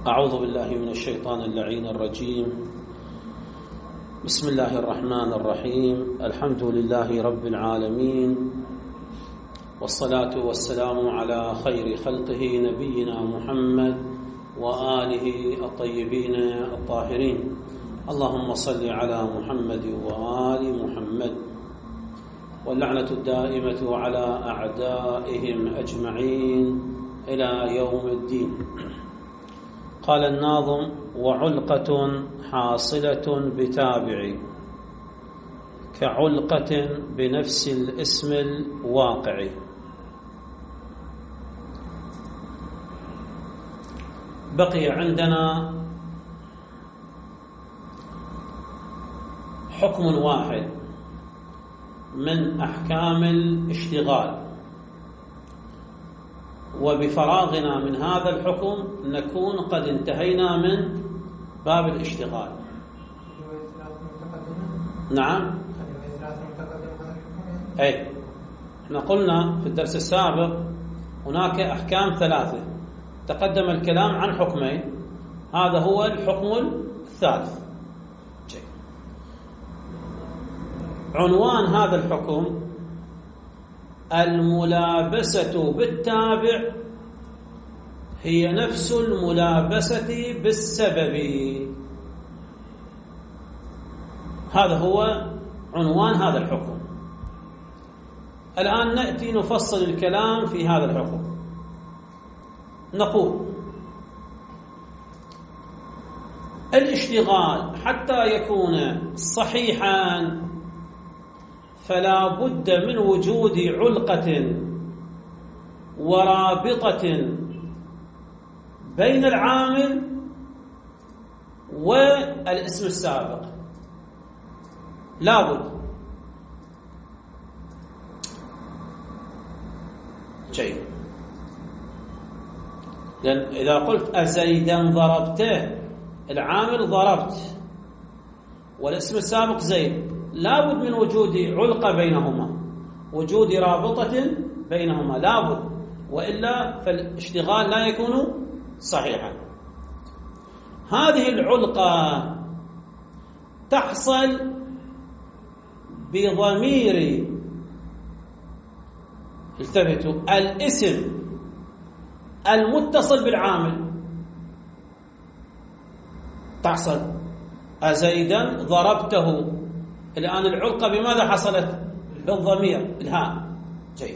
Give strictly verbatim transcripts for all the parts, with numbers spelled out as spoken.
أعوذ بالله من الشيطان اللعين الرجيم. بسم الله الرحمن الرحيم. الحمد لله رب العالمين، والصلاة والسلام على خير خلقه نبينا محمد وآله الطيبين الطاهرين. اللهم صل على محمد وآل محمد، واللعنة الدائمة على أعدائهم أجمعين إلى يوم الدين. قال الناظم: وعلقة حاصلة بتابع كعلقة بنفس الاسم الواقع. بقي عندنا حكم واحد من أحكام الاشتغال، وبفراغنا من هذا الحكم نكون قد انتهينا من باب الاشتغال. نعم، أي احنا قلنا في الدرس السابق هناك أحكام ثلاثة، تقدم الكلام عن حكمين، هذا هو الحكم الثالث. عنوان هذا الحكم: الملابسة بالتابع هي نفس الملابسة بالسبب. هذا هو عنوان هذا الحكم. الآن نأتي نفصل الكلام في هذا الحكم. نقول: الاشتغال حتى يكون صحيحا فلا بد من وجود علقة ورابطة بين العامل والاسم السابق، لا بد. جيد. لأن إذا قلت أزيدا ضربته، العامل ضربت والاسم السابق زيد، لا بد من وجود علقة بينهما، وجود رابطة بينهما لا بد، وإلا فالاشتغال لا يكون صحيحا. هذه العلقة تحصل بضمير، التفتوا، الاسم المتصل بالعامل. تحصل أزيدا ضربته، الآن العلقة بماذا حصلت؟ بالضمير الهاء. جيد.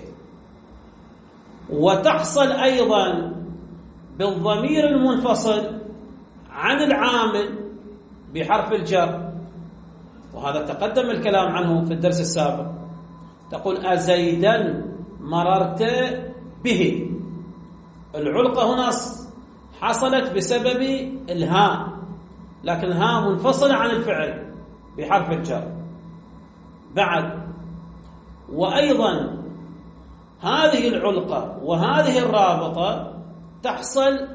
وتحصل أيضا بالضمير المنفصل عن العامل بحرف الجر، وهذا تقدم الكلام عنه في الدرس السابق. تقول أزيدا مررت به، العلقة هنا حصلت بسبب الهاء، لكن الهاء منفصلة عن الفعل بحرف الجر. بعد وأيضا هذه العلقة وهذه الرابطة تحصل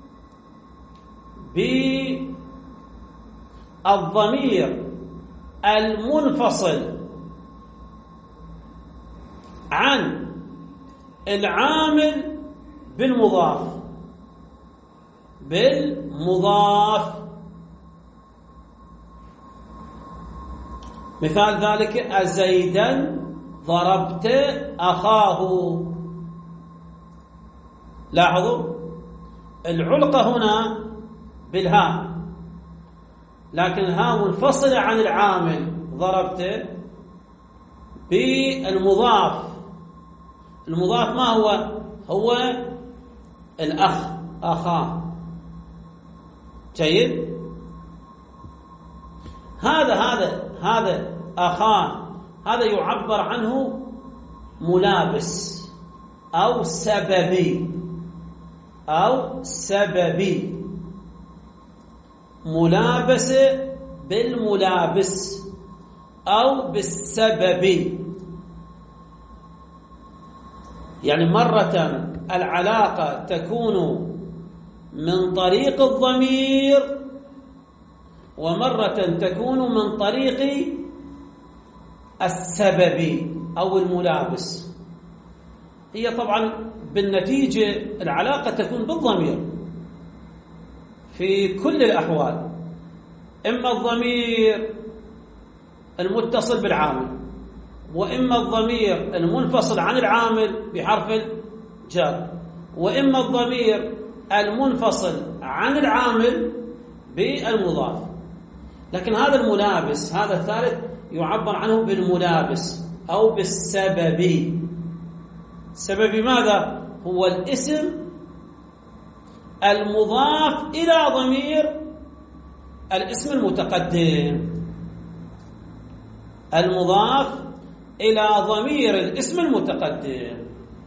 بالضمير المنفصل عن العامل بالمضاف بالمضاف. مثال ذلك: أزيدا ضربت أخاه. لاحظوا العلقة هنا بالهاء، لكن الهاء منفصلة عن العامل ضربت بالمضاف. المضاف ما هو؟ هو الأخ، أخاه. جيد. هذا هذا هذا أخاه، هذا يعبر عنه ملابس أو سببي أو سببي، ملابسة بالملابس أو بالسبب. يعني مرة العلاقة تكون من طريق الضمير، ومرة تكون من طريق السبب أو الملابس. هي طبعا بالنتيجة العلاقة تكون بالضمير، في كل الأحوال، إما الضمير المتصل بالعامل، وإما الضمير المنفصل عن العامل بحرف الجر، وإما الضمير المنفصل عن العامل بالمضاف. لكن هذا الملابس، هذا الثالث، يعبر عنه بالملابس أو بالسببي. السببي ماذا؟ هو الاسم المضاف إلى ضمير الاسم المتقدم، المضاف إلى ضمير الاسم المتقدم.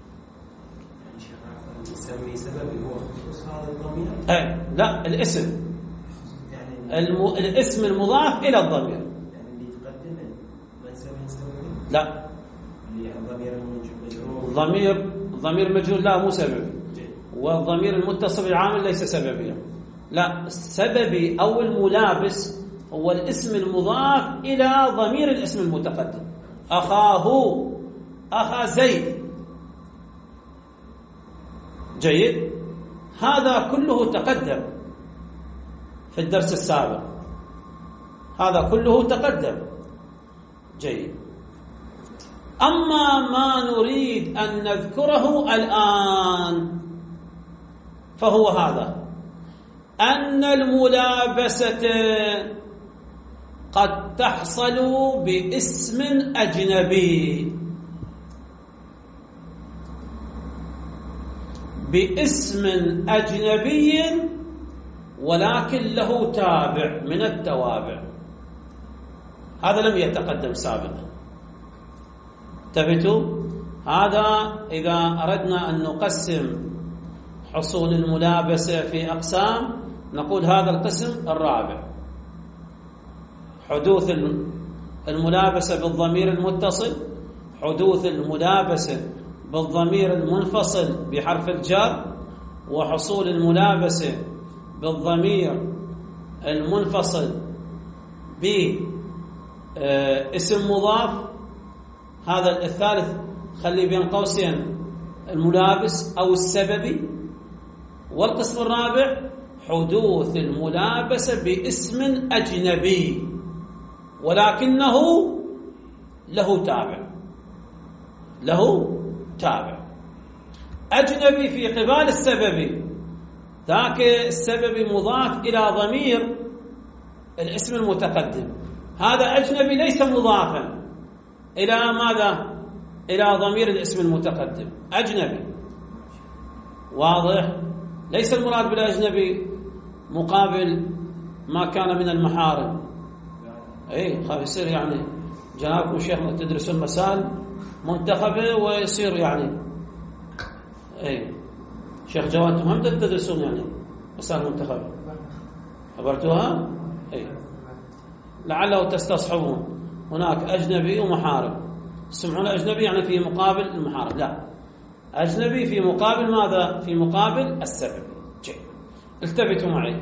يسمي سببي هو خصوص هذا الضمير؟ أي لا، الاسم يعني الم... الاسم المضاف إلى الضمير، يعني اللي يتقدم ما يسميه سببي؟ لا، اللي الضمير المجرور ضمير ضمير مجهول لا مو سببي، والضمير المتصل بالعامل ليس سببيا. لا، السببي أو الملابس هو الاسم المضاف إلى ضمير الاسم المتقدم. أخاه، أخا زيد. جيد، هذا كله تقدم في الدرس السابق، هذا كله تقدم. جيد، أما ما نريد أن نذكره الآن فهو هذا، أن الملابسة قد تحصل باسم أجنبي، باسم أجنبي ولكن له تابع من التوابع. هذا لم يتقدم سابقا. انتبهوا، هذا إذا أردنا أن نقسم حصول الملابسة في أقسام نقول هذا القسم الرابع، حدوث الملابسة بالضمير المتصل، حدوث الملابسة بالضمير المنفصل بحرف الجر، وحصول الملابسة بالضمير المنفصل باسم مضاف. هذا الثالث خلي بين قوسين الملابس أو السببي. والقسم الرابع حدوث الملابسة باسم أجنبي ولكنه له تابع، له تابع أجنبي في قبال السببي. ذاك السببي مضاف إلى ضمير الاسم المتقدم، هذا أجنبي ليس مضافا إلى ماذا؟ إلى ضمير الاسم المتقدم، أجنبي. واضح؟ ليس المراد بالأجنبي مقابل ما كان من المحارم. أي خاف يصير يعني جنابكم شيخ تدرسون مسائل منتخبة ويصير يعني أي شيخ جواد أنتم هم تدرسون يعني مسائل منتخبة، خبرتوها؟ أي لعله تستصحبون. هناك أجنبي ومحارم. تسمعون أجنبي يعني في مقابل المحارم، لا، أجنبي في مقابل ماذا؟ في مقابل السبب. جيد، التفتوا معي.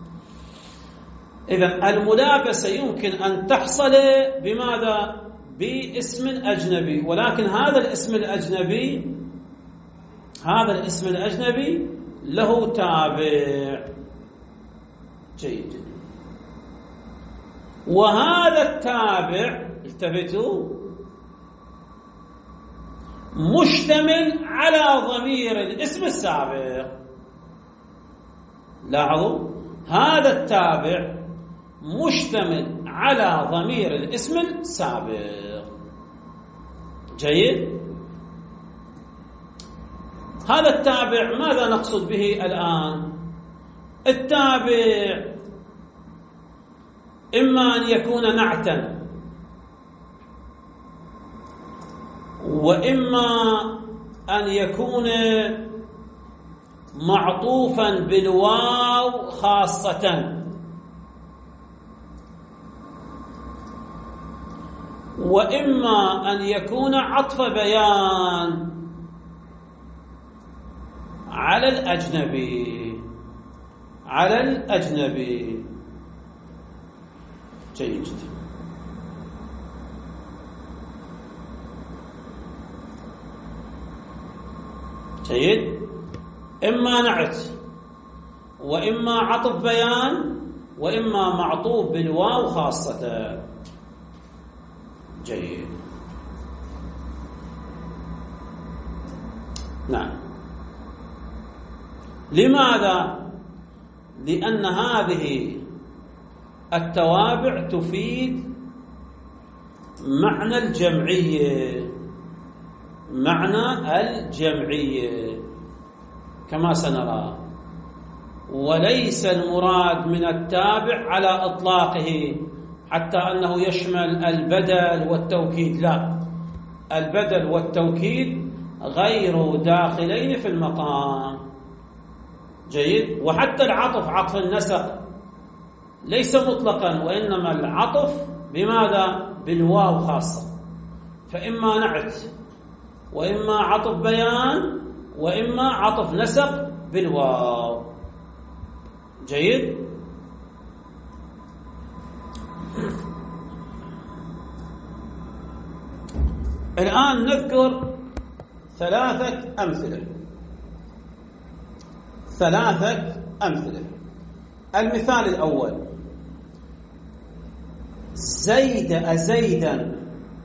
إذن الملابسة يمكن أن تحصل بماذا؟ باسم أجنبي، ولكن هذا الاسم الأجنبي هذا الاسم الأجنبي له تابع. جيد، وهذا التابع التفتوا مشتمل على ضمير الاسم السابق. لاحظوا، هذا التابع مشتمل على ضمير الاسم السابق. جيد، هذا التابع ماذا نقصد به الآن؟ التابع إما أن يكون نعتا، وإما أن يكون معطوفا بالواو خاصة، وإما أن يكون عطف بيان على الأجنبي، على الأجنبي. جيد جدا. جيد، إما نعت وإما عطف بيان وإما معطوف بالواو خاصة. جيد. نعم. لماذا؟ لأن هذه التوابع تفيد معنى الجمعية، معنى الجمعية كما سنرى، وليس المراد من التابع على إطلاقه حتى أنه يشمل البدل والتوكيد، لا، البدل والتوكيد غير داخلين في المقام. جيد. وحتى العطف، عطف النسق، ليس مطلقا، وإنما العطف بماذا؟ بالواو خاصة، فإما نعت وإما عطف بيان وإما عطف نسق بالواو. جيد. الآن نذكر ثلاثة أمثلة ثلاثة أمثلة. المثال الأول: زيد أزيدا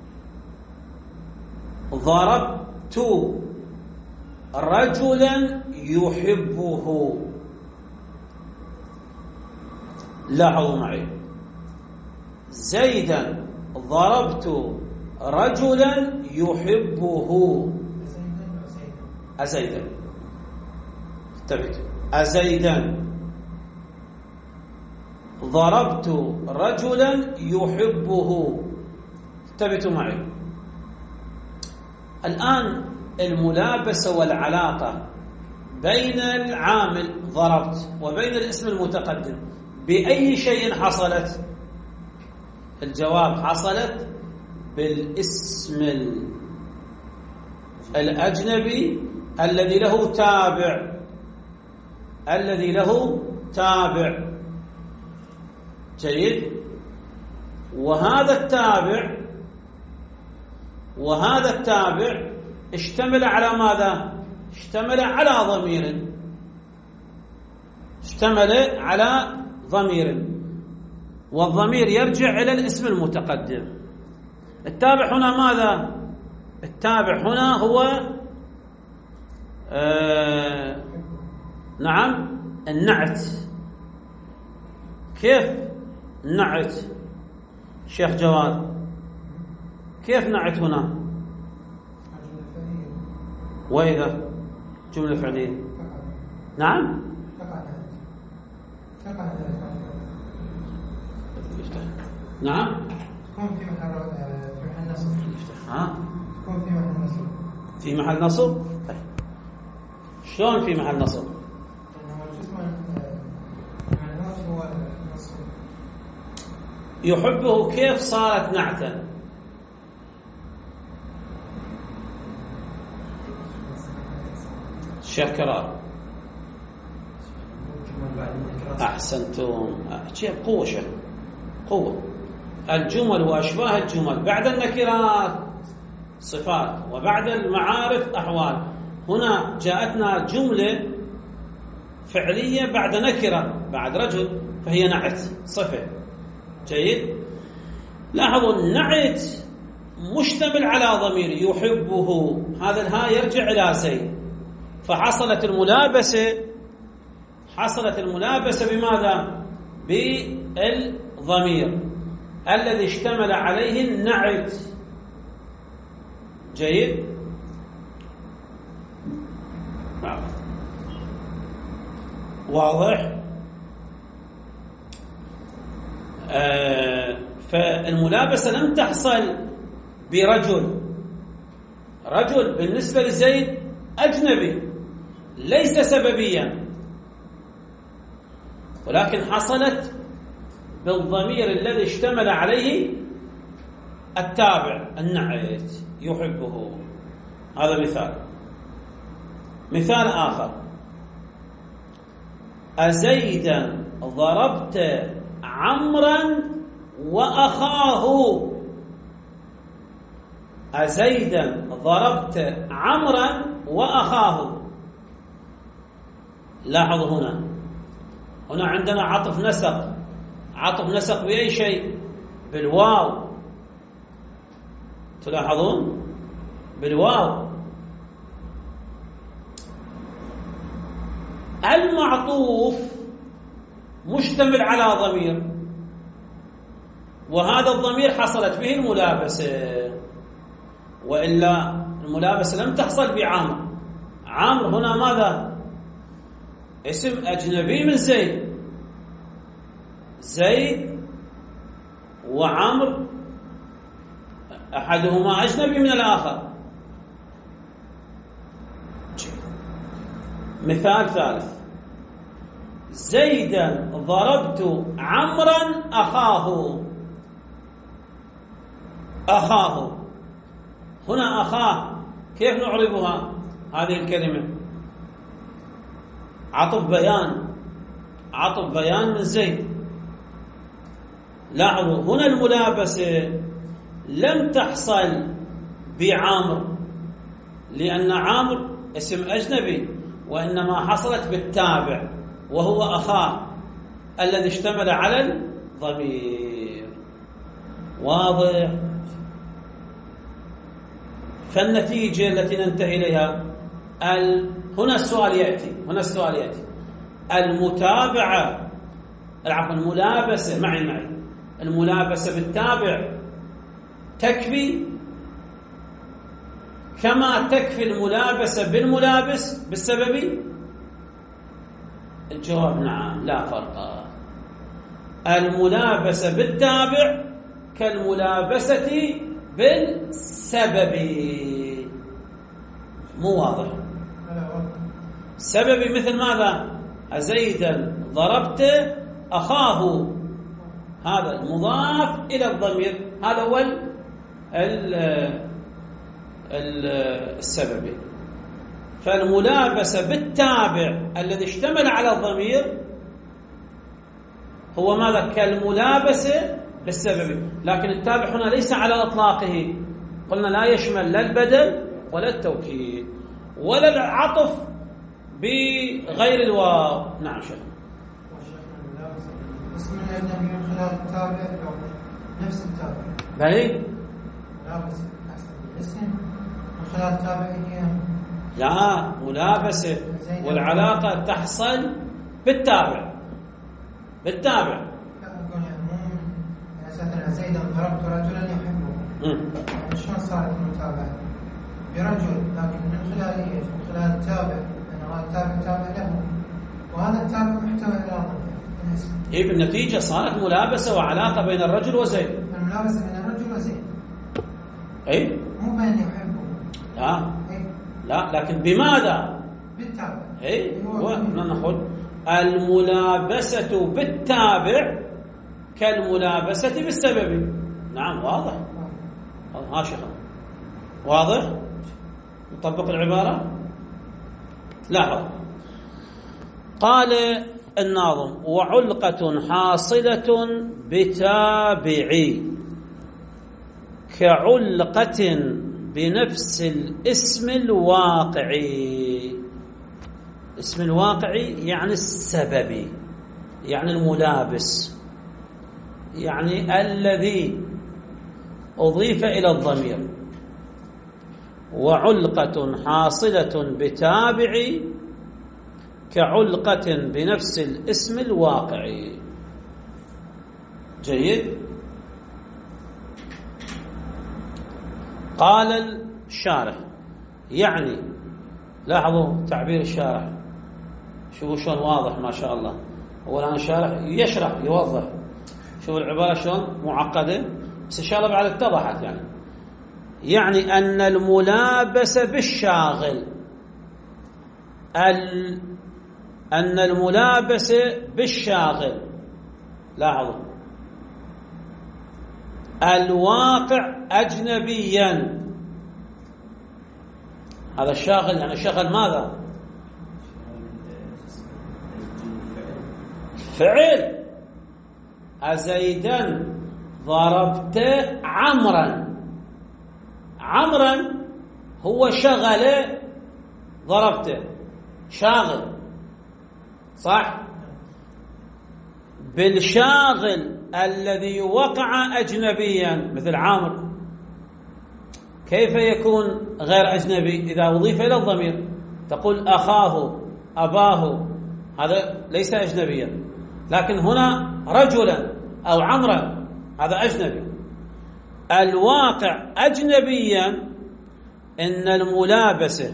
ضربت رجلا يحبه. لاحظوا معي، زيدا ضربت رجلا يحبه. أزيدا، انتبهت، أزيدا ضربت رجلا يحبه. انتبهوا معي. الآن الملابسة والعلاقة بين العامل ضربت وبين الاسم المتقدم بأي شيء حصلت؟ الجواب: حصلت بالاسم الأجنبي الذي له تابع الذي له تابع. جيد. وهذا التابع وهذا التابع اشتمل على ماذا؟ اشتمل على ضمير اشتمل على ضمير والضمير يرجع إلى الاسم المتقدم. التابع هنا ماذا؟ التابع هنا هو آه نعم النعت. كيف نعت شيخ جواد؟ كيف نعت هنا؟ وإذا جملة فعلية. نعم. نعم. تكون في محل في محل نصب. ها؟ تكون في محل نصب. في محل نصب؟ طيب. شلون في محل نصب؟ يحبه كيف صارت نعتا؟ شيخ كرار أحسنتم. شيء قوة شيخ قوة. الجمل وأشباه الجمل بعد النكرات صفات وبعد المعارف أحوال. هنا جاءتنا جملة فعلية بعد نكرة بعد رجل فهي نعت صفة. جيد. لاحظوا النعت مشتمل على ضمير يحبه، هذا الهاء يرجع إلى زيد، فحصلت الملابسة حصلت الملابسة بماذا؟ بالضمير الذي اشتمل عليه النعت. جيد. واضح؟ آه فالملابسة لم تحصل برجل. رجل بالنسبة لزيد أجنبي ليس سببيا، ولكن حصلت بالضمير الذي اشتمل عليه التابع النعت يحبه. هذا مثال. مثال آخر: أزيدا ضربت عمرا وأخاه. أزيدا ضربت عمرا وأخاه. لاحظوا هنا هنا عندنا عطف نسق. عطف نسق بأي شيء؟ بالواو. تلاحظون؟ بالواو. المعطوف مشتمل على ضمير، وهذا الضمير حصلت به الملابسة، وإلا الملابسة لم تحصل بعامر. عامر هنا ماذا؟ اسم أجنبي من زيد. زيد وعمر أحدهما أجنبي من الآخر. مثال ثالث: زيدا ضربت عمرا أخاه. أخاه هنا أخاه كيف نعربها هذه الكلمة؟ عطف بيان. عطف بيان من زيد. لاحظوا هنا الملابسة لم تحصل بعامر لأن عامر اسم أجنبي، وإنما حصلت بالتابع وهو أخاه الذي اشتمل على الضمير. واضح؟ فالنتيجة التي ننتهي إليها ال... هنا السؤال يأتي هنا السؤال يأتي المتابعة عفوا الملابسة معي معي الملابسة بالتابع تكفي كما تكفي الملابسة بالملابس بالسببي؟ الجواب نعم، لا فرق. الملابسة بالتابع كالملابسة بالسبب. مو واضح؟ سببي مثل ماذا؟ زيدا ضربت أخاه، هذا المضاف إلى الضمير، هذا هو السببي. فالملابسة بالتابع الذي اشتمل على الضمير هو ماذا؟ كالملابسة بالسبب. لكن التابع هنا ليس على إطلاقه، قلنا لا يشمل لا البدل ولا التوكيد ولا العطف بغير الواو. نعم شيخ. اسم الأجنبي من خلال التابع أو نفس التابع؟ بلي؟ ملابسة الاسم من خلال التابع هي؟ لا، ملابسة والعلاقة تحصل بالتابع. بالتابع. لا أقول يعني مو مثلا زيدا ضربت رجلا يحبه. يعني شلون صارت المتابعة؟ برجل لكن من خلال ايش؟ من خلال التابع، لأن هذا التابع تابع له وهذا التابع محتوى إلى ضمير. إيه بالنتيجة صارت ملابسة وعلاقة بين الرجل وزيد. الملابسة بين الرجل وزيد. إيه؟ مو بين يحبه. لا. إيه؟ لا، لكن بماذا؟ بالتابع. إيه؟ نقول الملابسة بالتابع كالملابسة بالسبب. نعم واضح. ها شيخ واضح؟ نطبق العبارة. لاحظ قال الناظم: وعلقة حاصلة بتابعي كعلقة بنفس الاسم الواقعي. اسم الواقعي يعني السببي، يعني الملابس، يعني الذي أضيف إلى الضمير. وعلقة حاصلة بتابعي كعلقة بنفس الاسم الواقعي. جيد. قال الشارح يعني، لاحظوا تعبير الشارح، شوفوا شلون واضح ما شاء الله. هو الآن الشارح يشرح يوضح، شوفوا العبارة شلون معقدة، بس إن شاء الله بعد اتضحت. يعني يعني أن الملابسة بالشاغل ال... أن الملابسة بالشاغل، لاحظوا، الواقع أجنبيا. هذا الشاغل يعني شغل ماذا؟ فعل. أزيدا ضربت عمرا. عمرا هو شغل ضربته، شاغل صح؟ بالشاغل الذي وقع أجنبيا مثل عامر، كيف يكون غير أجنبي إذا أضيف إلى الضمير؟ تقول أخاه أباه، هذا ليس أجنبيا، لكن هنا رجلا أو عمرا هذا أجنبي. الواقع أجنبيا إن الملابسة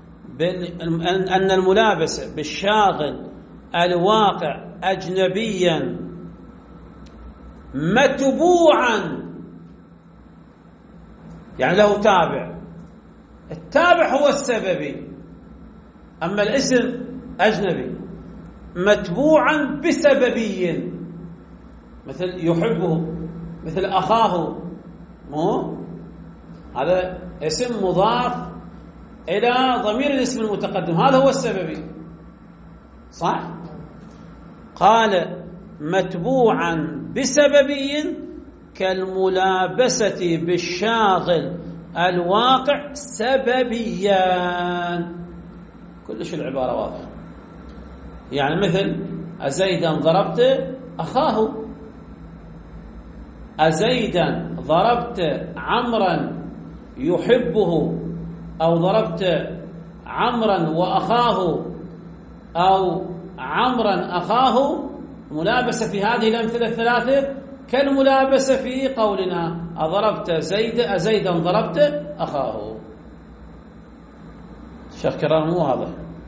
أن الملابسة بالشاغل الواقع أجنبيا متبوعا، يعني له تابع، التابع هو السببي، أما الاسم أجنبي، متبوعا بسببي، مثل يحبه، مثل أخاه، مو هذا اسم مضاف إلى ضمير الاسم المتقدم، هذا هو السببي، صح؟ قال متبوعا بسببي كالملابسة بالشاغل الواقع سببيان. كلش العبارة واضحة. يعني مثل أزيدا ضربت أخاه، أزيدا ضربت عمرا يحبه، أو ضربت عمرا وأخاه، أو عمرا أخاه، ملابسة في هذه الأمثلة الثلاثة كالملابسة في قولنا أضربت زيد أزيدا ضربت أخاه. الشيخ كرام مو واضح؟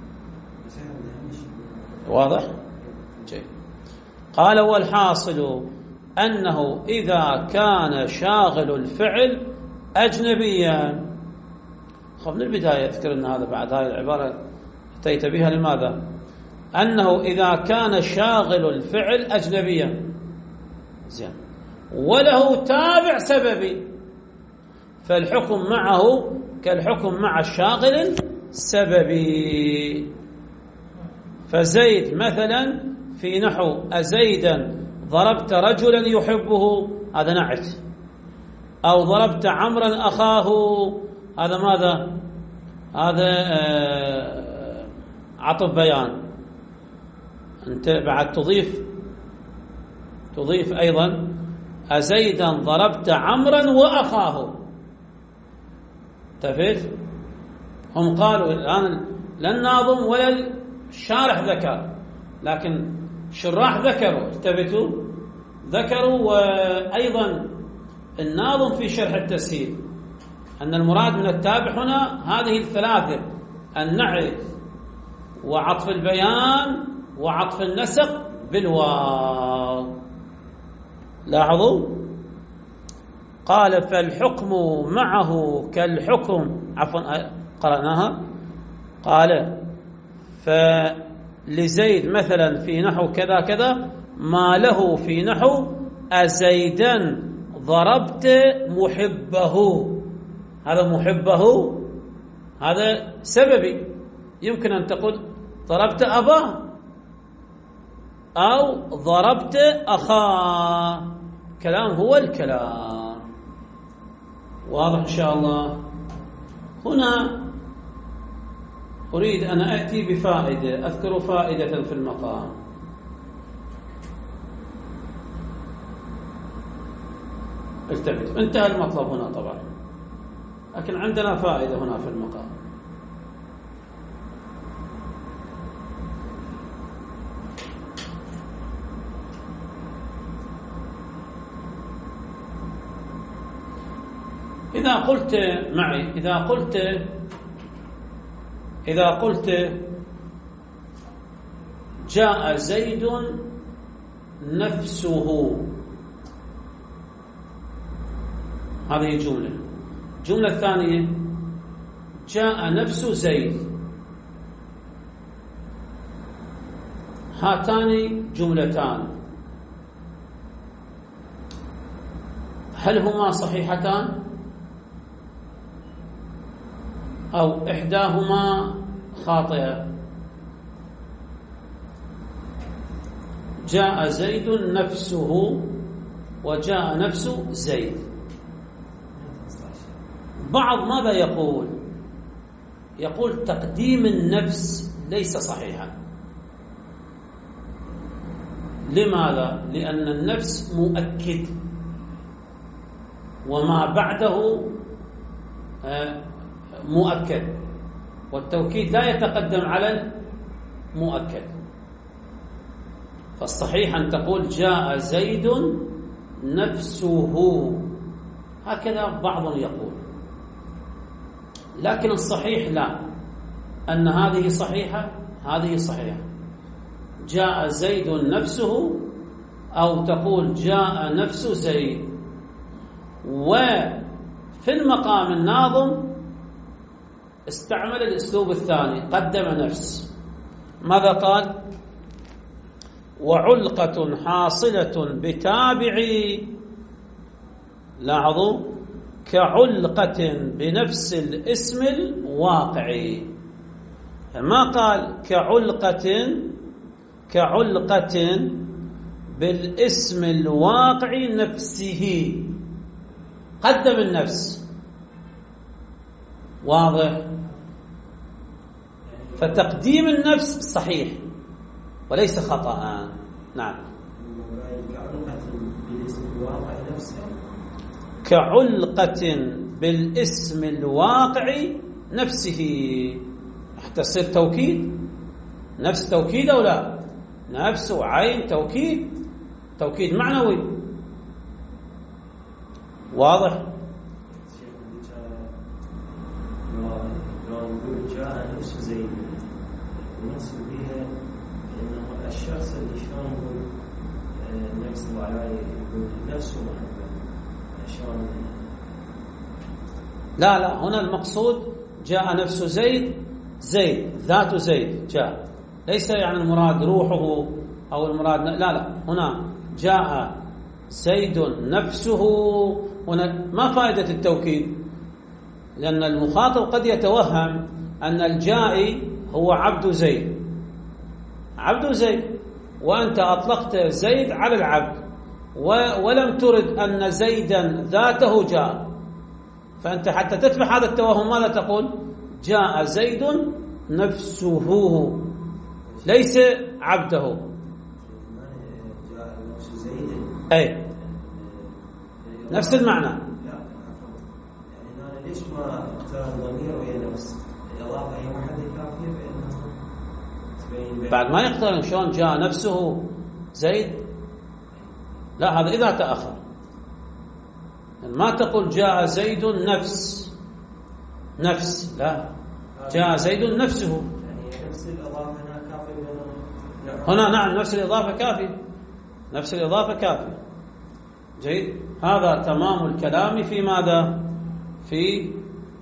واضح؟ جيد. قال والحاصل أنه إذا كان شاغل الفعل أجنبيا. خب من البداية أذكر أن هذا بعد هذه العبارة أتيت بها، لماذا؟ أنه إذا كان شاغل الفعل أجنبيا زين وله تابع سببي فالحكم معه كالحكم مع الشاغل السببي. فزيد مثلا في نحو أزيدا ضربت رجلا يحبه، هذا نعت، أو ضربت عمرا أخاه، هذا ماذا؟ هذا آه عطف بيان. أنت بعد تضيف تضيف أيضا أزيدا ضربت عمرا وأخاه. تفيت؟ هم قالوا الآن لا الناظم ولا الشارح ذكر، لكن شراح ذكروا، التفتوا ذكروا، وأيضا الناظم في شرح التسهيل أن المراد من التابع هنا هذه الثلاثة: النعت وعطف البيان وعطف النسق بالواو. لاحظوا قال فالحكم معه كالحكم، عفوا قرأناها، قال فلزيد مثلا في نحو كذا كذا ما له في نحو أزيدا ضربت محبه، هذا محبه هذا سببي، يمكن أن تقول ضربت أباه أو ضربت أخاه، كلام هو الكلام. واضح إن شاء الله؟ هنا أريد أن أأتي بفائدة، أذكر فائدة في المقام. التفت، انتهى المطلب هنا طبعا، لكن عندنا فائدة هنا في المقام. إذا قلت معي إذا قلت إذا قلت جاء زيد نفسه، هذه جملة. الجملة الثانية جاء نفس زيد، هاتان جملتان، هل هما صحيحتان أو إحداهما خاطئة؟ جاء زيد نفسه وجاء نفس زيد. بعض ماذا يقول؟ يقول تقديم النفس ليس صحيحا. لماذا؟ لأن النفس مؤكد وما بعده مؤكد، والتوكيد لا يتقدم على المؤكد. فالصحيح أن تقول جاء زيد نفسه، هكذا بعض يقول، لكن الصحيح لا، أن هذه صحيحة هذه صحيحة. جاء زيد نفسه، أو تقول جاء نفس زيد. وفي المقام الناظم استعمل الأسلوب الثاني، قدم نفس. ماذا قال؟ وعلقة حاصلة بتابعي، لاحظوا، كعلقة بنفس الاسم الواقعي. ما قال كعلقة كعلقة بالاسم الواقعي نفسه، قدم النفس. واضح؟ فتقديم النفس صحيح وليس خطأ. نعم. كعلقة بالاسم الواقعي نفسه، حتى تصير توكيد، نفس توكيد أو لا؟ نفس وعين توكيد، توكيد معنوي. واضح؟ جاء نفس زيد ونصب بها انه الشخص اللي شلون يقول نفس وعلى يقول نفسه شلون؟ لا لا، هنا المقصود جاء نفس زيد، زيد ذات زيد جاء، ليس يعني المراد روحه او المراد، لا لا، هنا جاء زيد نفسه. هنا ما فائدة التوكيد؟ لأن المخاطب قد يتوهم أن الجائي هو عبد زيد، عبد زيد، وأنت أطلقت زيد على العبد ولم ترد أن زيدا ذاته جاء. فأنت حتى تتبع هذا التوهم ماذا تقول؟ جاء زيد نفسه ليس عبده. أي نفس المعنى. ليش ما اختار الضمير وهي نفس الإضافة هي وحدة كافية بأنها تبين بعد ما يقترن؟ شلون جاء نفسه زيد؟ لا، هذا إذا تأخر. ما تقول جاء زيد نفس نفس، لا، جاء زيد نفسه. يعني نفس الإضافة هنا كافية هنا. نعم، نفس الإضافة كافية، نفس الإضافة كافية. جيد، هذا تمام الكلام في ماذا؟ في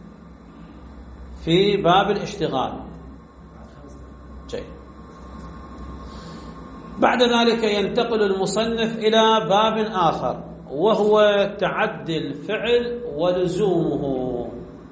في باب الاشتغال. جيد. بعد ذلك ينتقل المصنف إلى باب آخر، وهو تعدي الفعل ولزومه.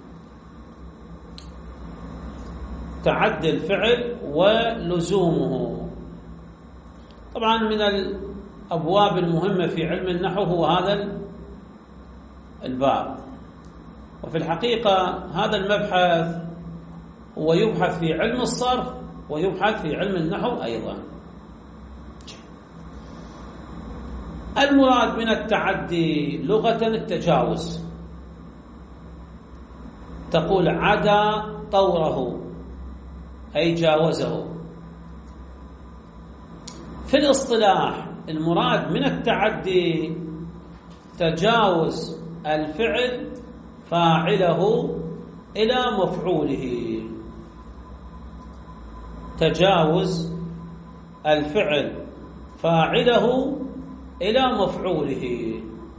تعدي الفعل ولزومه طبعا من الأبواب المهمة في علم النحو هو هذا الباب. وفي الحقيقة هذا المبحث هو يبحث في علم الصرف ويبحث في علم النحو أيضا. المراد من التعدي لغة التجاوز، تقول عدا طوره أي جاوزه. في الاصطلاح المراد من التعدي تجاوز الفعل فاعله إلى مفعوله، تجاوز الفعل فاعله إلى مفعوله.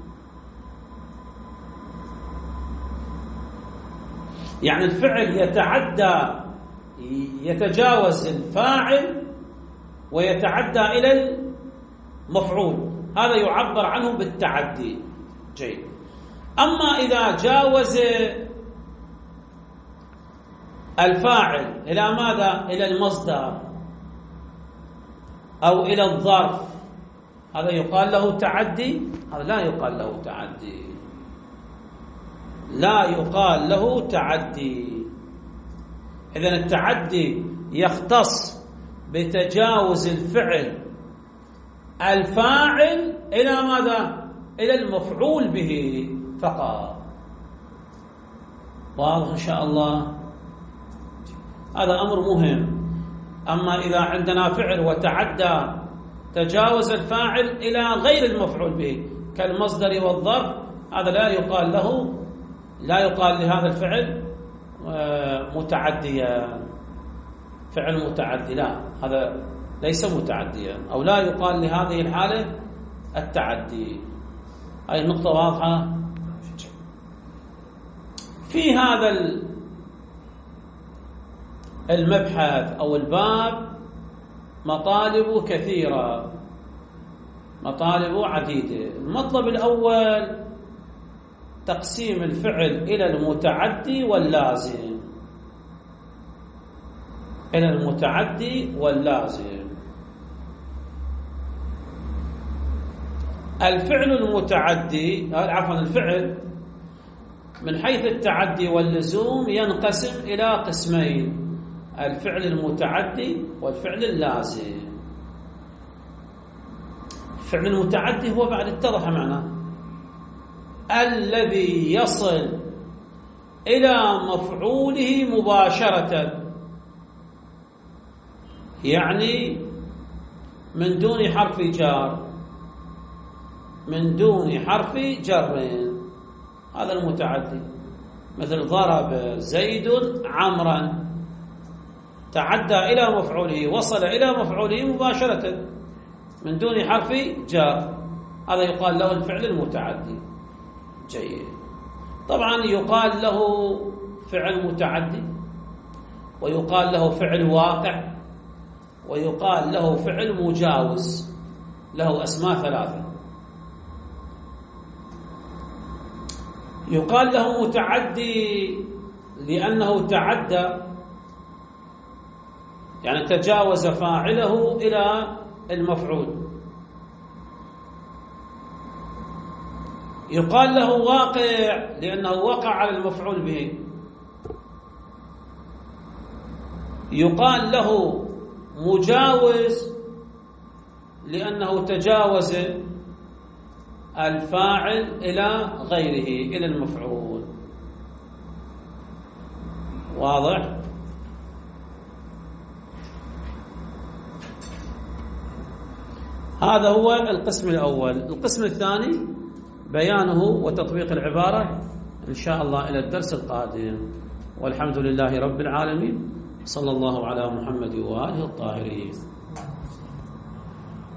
يعني الفعل يتعدى يتجاوز الفاعل ويتعدى إلى المفعول، هذا يعبر عنه بالتعدي. جيد. أما إذا جاوز الفاعل إلى ماذا؟ إلى المصدر أو إلى الظرف، هذا يقال له تعدي؟ هذا لا يقال له تعدي، لا يقال له تعدي. إذن التعدي يختص بتجاوز الفعل الفاعل إلى ماذا؟ إلى المفعول به فقط. واضح إن شاء الله؟ هذا أمر مهم. أما إذا عندنا فعل وتعدى تجاوز الفاعل إلى غير المفعول به كالمصدر والظرف، هذا لا يقال له لا يقال لهذا الفعل متعديا، فعل متعدي، لا، هذا ليس متعديا، أو لا يقال لهذه الحالة التعدي. هذه النقطة واضحة. في هذا المبحث أو الباب مطالب كثيرة، مطالب عديدة. المطلب الأول تقسيم الفعل إلى المتعدي واللازم، إلى المتعدي واللازم. الفعل المتعدي، عفوا الفعل من حيث التعدي واللزوم ينقسم إلى قسمين: الفعل المتعدي والفعل اللازم. الفعل المتعدي هو بعد اتضح معناه الذي يصل إلى مفعوله مباشرة، يعني من دون حرف جار، من دون حرف جر، هذا المتعدي. مثل ضرب زيد عمرا، تعدى إلى مفعوله، وصل إلى مفعوله مباشرة من دون حرف جار، هذا يقال له الفعل المتعدي. جيد. طبعا يقال له فعل متعدي، ويقال له فعل واقع، ويقال له فعل مجاوز، له أسماء ثلاثة. يقال له متعدي لأنه تعدى، يعني تجاوز فاعله إلى المفعول. يقال له واقع لأنه وقع على المفعول به. يقال له مجاوز لأنه تجاوز الفاعل إلى غيره، إلى المفعول. واضح؟ هذا هو القسم الأول. القسم الثاني بيانه وتطبيق العبارة إن شاء الله إلى الدرس القادم، والحمد لله رب العالمين، صلى الله على محمد وآله الطاهرين.